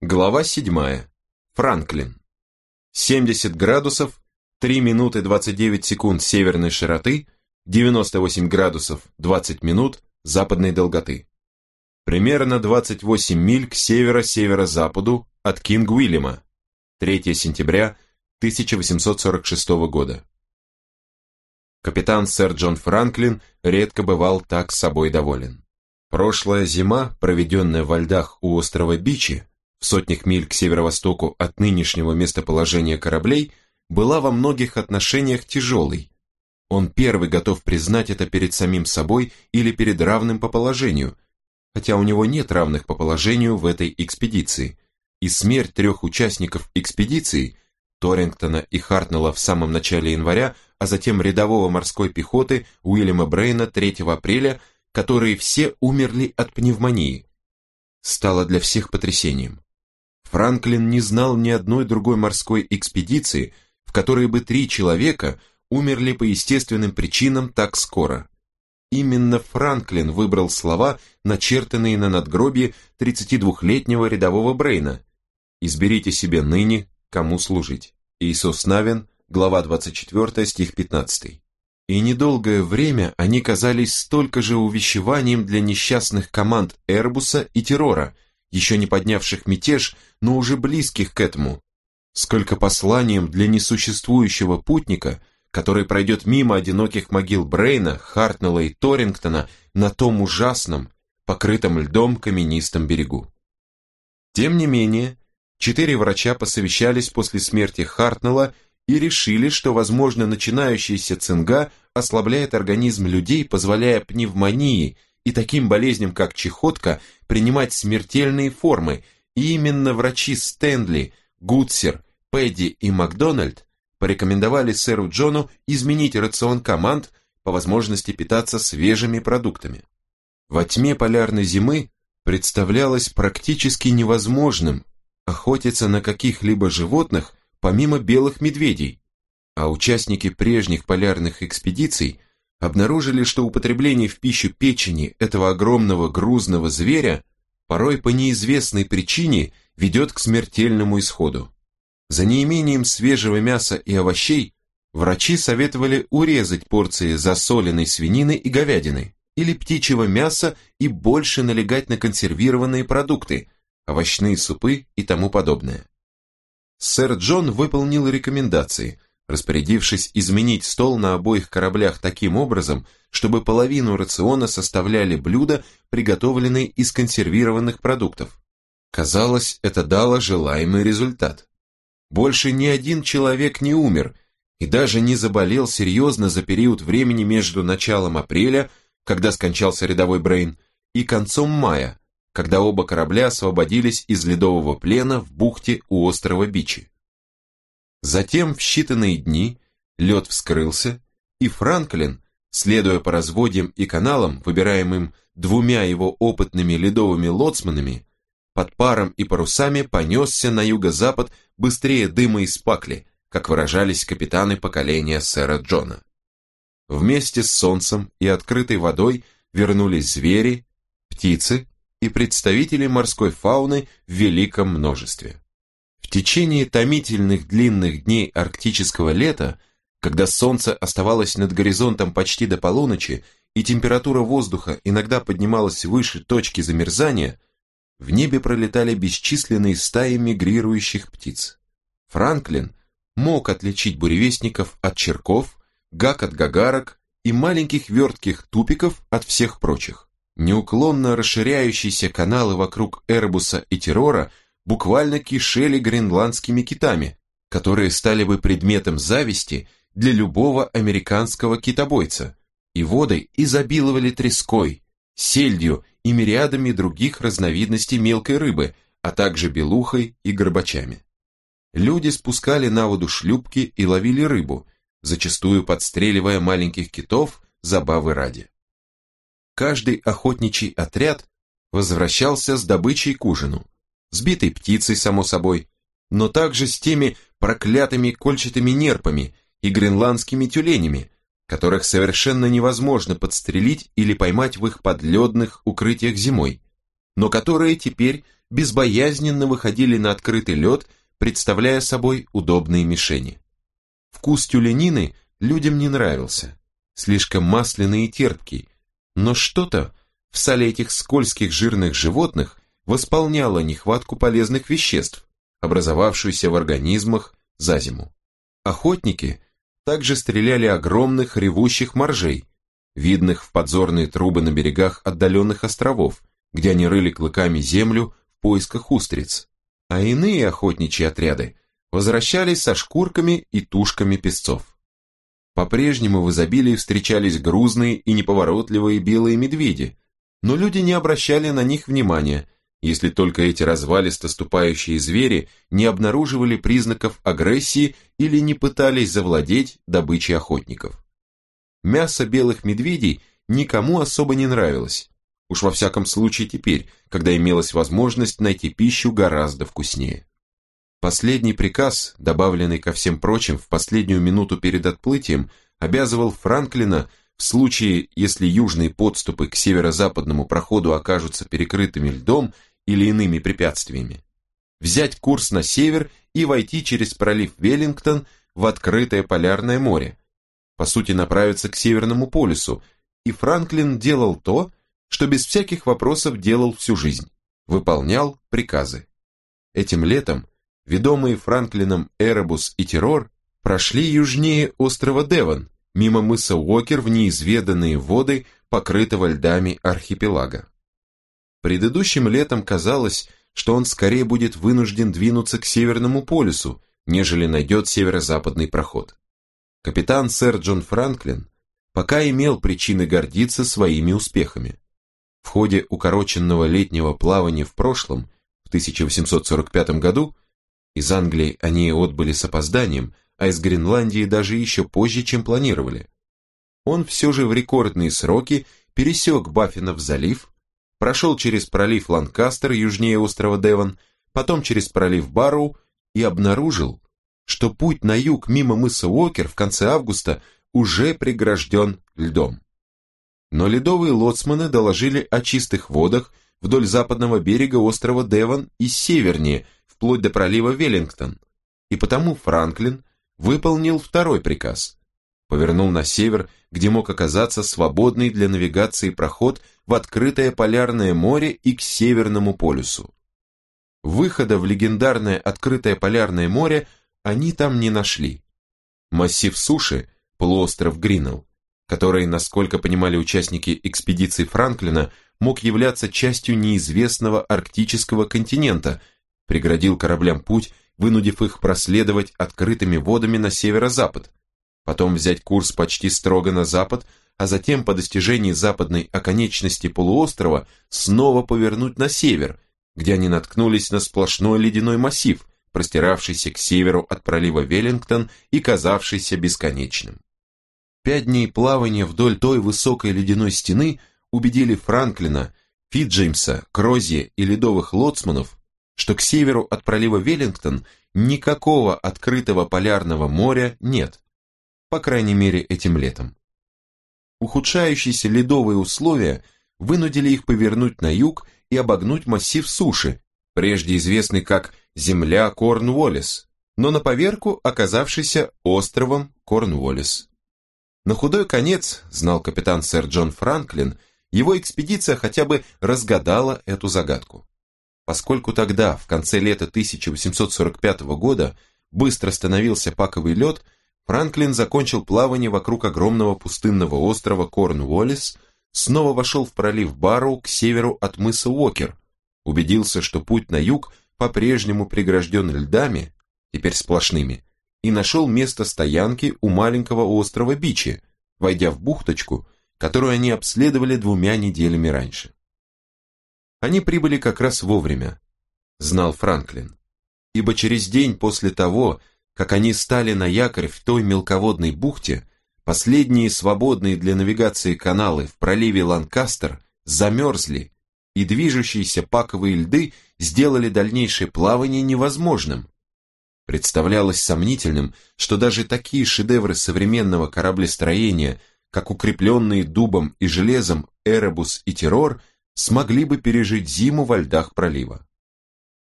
Глава 7. Франклин. 70 градусов, 3 минуты 29 секунд северной широты, 98 градусов 20 минут западной долготы. Примерно 28 миль к северо-северо-западу от Кинг-Уильяма. 3 сентября 1846 года. Капитан сэр Джон Франклин редко бывал так с собой доволен. Прошлая зима, проведенная во льдах у острова Бичи, в сотнях миль к северо-востоку от нынешнего местоположения кораблей, была во многих отношениях тяжелой. Он первый готов признать это перед самим собой или перед равным по положению, хотя у него нет равных по положению в этой экспедиции, и смерть 3 участников экспедиции, Торрингтона и Хартнелла в самом начале января, а затем рядового морской пехоты Уильяма Брейна 3 апреля, которые все умерли от пневмонии, стало для всех потрясением. Франклин не знал ни одной другой морской экспедиции, в которой бы 3 человека умерли по естественным причинам так скоро. Именно Франклин выбрал слова, начертанные на надгробии 32-летнего рядового Брейна: «Изберите себе ныне, кому служить». Иисус Навин, глава 24, стих 15. И недолгое время они казались столько же увещеванием для несчастных команд Эрбуса и Террора, еще не поднявших мятеж, но уже близких к этому, сколько посланием для несуществующего путника, который пройдет мимо одиноких могил Брейна, Хартнелла и Торрингтона на том ужасном, покрытом льдом каменистом берегу. Тем не менее, 4 врача посовещались после смерти Хартнелла и решили, что, возможно, начинающаяся цинга ослабляет организм людей, позволяя пневмонии и таким болезням, как чехотка, принимать смертельные формы, и именно врачи Стэнли, Гудсер, Пэдди и Макдональд порекомендовали сэру Джону изменить рацион команд, по возможности питаться свежими продуктами. Во тьме полярной зимы представлялось практически невозможным охотиться на каких-либо животных, помимо белых медведей, а участники прежних полярных экспедиций обнаружили, что употребление в пищу печени этого огромного грузного зверя порой по неизвестной причине ведет к смертельному исходу. За неимением свежего мяса и овощей врачи советовали урезать порции засоленной свинины и говядины или птичьего мяса и больше налегать на консервированные продукты, овощные супы и тому подобное. Сэр Джон выполнил рекомендации, распорядившись изменить стол на обоих кораблях таким образом, чтобы половину рациона составляли блюда, приготовленные из консервированных продуктов. Казалось, это дало желаемый результат. Больше ни один человек не умер и даже не заболел серьезно за период времени между началом апреля, когда скончался рядовой Брейн, и концом мая, когда оба корабля освободились из ледового плена в бухте у острова Бичи. Затем в считанные дни лед вскрылся, и Франклин, следуя по разводьям и каналам, выбираемым 2 его опытными ледовыми лоцманами, под паром и парусами понесся на юго-запад быстрее дыма из пакли, как выражались капитаны поколения сэра Джона. Вместе с солнцем и открытой водой вернулись звери, птицы и представители морской фауны в великом множестве. В течение томительных длинных дней арктического лета, когда солнце оставалось над горизонтом почти до полуночи и температура воздуха иногда поднималась выше точки замерзания, в небе пролетали бесчисленные стаи мигрирующих птиц. Франклин мог отличить буревестников от черков, гак от гагарок и маленьких вертких тупиков от всех прочих. Неуклонно расширяющиеся каналы вокруг Эрбуса и Террора буквально кишели гренландскими китами, которые стали бы предметом зависти для любого американского китобойца, и воды изобиловали треской, сельдью и мириадами других разновидностей мелкой рыбы, а также белухой и горбачами. Люди спускали на воду шлюпки и ловили рыбу, зачастую подстреливая маленьких китов забавы ради. Каждый охотничий отряд возвращался с добычей к ужину, сбитой птицей, само собой, но также с теми проклятыми кольчатыми нерпами и гренландскими тюленями, которых совершенно невозможно подстрелить или поймать в их подледных укрытиях зимой, но которые теперь безбоязненно выходили на открытый лед, представляя собой удобные мишени. Вкус тюленины людям не нравился, слишком масляный и терпкий, но что-то в сале этих скользких жирных животных восполняло нехватку полезных веществ, образовавшуюся в организмах за зиму. Охотники также стреляли огромных ревущих моржей, видных в подзорные трубы на берегах отдаленных островов, где они рыли клыками землю в поисках устриц, а иные охотничьи отряды возвращались со шкурками и тушками песцов. По-прежнему в изобилии встречались грузные и неповоротливые белые медведи, но люди не обращали на них внимания, если только эти развалисто ступающие звери не обнаруживали признаков агрессии или не пытались завладеть добычей охотников. Мясо белых медведей никому особо не нравилось, уж во всяком случае теперь, когда имелась возможность найти пищу гораздо вкуснее. Последний приказ, добавленный ко всем прочим в последнюю минуту перед отплытием, обязывал Франклина в случае, если южные подступы к северо-западному проходу окажутся перекрытыми льдом или иными препятствиями, взять курс на север и войти через пролив Веллингтон в открытое полярное море, по сути направиться к Северному полюсу, и Франклин делал то, что без всяких вопросов делал всю жизнь, выполнял приказы. Этим летом ведомые Франклином Эребус и Террор прошли южнее острова Девон, мимо мыса Уокер в неизведанные воды, покрытого льдами архипелага. Предыдущим летом казалось, что он скорее будет вынужден двинуться к Северному полюсу, нежели найдет северо-западный проход. Капитан сэр Джон Франклин пока имел причины гордиться своими успехами. В ходе укороченного летнего плавания в прошлом, в 1845 году, из Англии они отбыли с опозданием, а из Гренландии даже еще позже, чем планировали. Он все же в рекордные сроки пересек Баффинов залив, прошел через пролив Ланкастер южнее острова Девон, потом через пролив Барроу и обнаружил, что путь на юг мимо мыса Уокер в конце августа уже прегражден льдом. Но ледовые лоцманы доложили о чистых водах вдоль западного берега острова Девон и севернее, вплоть до пролива Веллингтон, и потому Франклин выполнил второй приказ. Повернул на север, где мог оказаться свободный для навигации проход в открытое полярное море и к Северному полюсу. Выхода в легендарное открытое полярное море они там не нашли. Массив суши, полуостров Гринелл, который, насколько понимали участники экспедиции Франклина, мог являться частью неизвестного арктического континента, преградил кораблям путь, вынудив их проследовать открытыми водами на северо-запад, потом взять курс почти строго на запад, а затем по достижении западной оконечности полуострова снова повернуть на север, где они наткнулись на сплошной ледяной массив, простиравшийся к северу от пролива Веллингтон и казавшийся бесконечным. 5 дней плавания вдоль той высокой ледяной стены убедили Франклина, Фитджеймса, Крозье и ледовых лоцманов, что к северу от пролива Веллингтон никакого открытого полярного моря нет, по крайней мере этим летом. Ухудшающиеся ледовые условия вынудили их повернуть на юг и обогнуть массив суши, прежде известный как земля Корнуоллис, но на поверку оказавшийся островом Корнуоллис. На худой конец, знал капитан сэр Джон Франклин, его экспедиция хотя бы разгадала эту загадку. Поскольку тогда, в конце лета 1845 года, быстро становился паковый лед, Франклин закончил плавание вокруг огромного пустынного острова Корнуоллис, снова вошел в пролив Барроу к северу от мыса Уокер, убедился, что путь на юг по-прежнему прегражден льдами, теперь сплошными, и нашел место стоянки у маленького острова Бичи, войдя в бухточку, которую они обследовали 2 неделями раньше. Они прибыли как раз вовремя, знал Франклин, ибо через день после того, как они стали на якорь в той мелководной бухте, последние свободные для навигации каналы в проливе Ланкастер замерзли, и движущиеся паковые льды сделали дальнейшее плавание невозможным. Представлялось сомнительным, что даже такие шедевры современного кораблестроения, как укрепленные дубом и железом Эребус и Террор, смогли бы пережить зиму во льдах пролива.